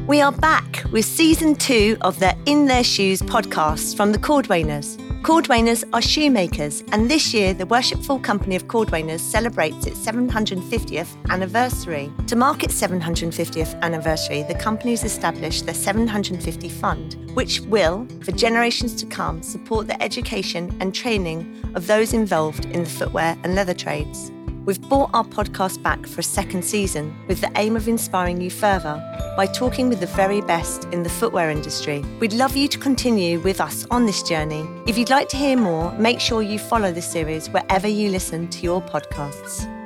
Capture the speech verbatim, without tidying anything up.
We are back with season two of the In Their Shoes podcast from the Cordwainers. Cordwainers are shoemakers, and this year the Worshipful Company of Cordwainers celebrates its seven hundred fiftieth anniversary. To mark its seven hundred fiftieth anniversary, the company has established the seven hundred fifty Fund, which will, for generations to come, support the education and training of those involved in the footwear and leather trades. We've brought our podcast back for a second season with the aim of inspiring you further by talking with the very best in the footwear industry. We'd love you to continue with us on this journey. If you'd like to hear more, make sure you follow this series wherever you listen to your podcasts.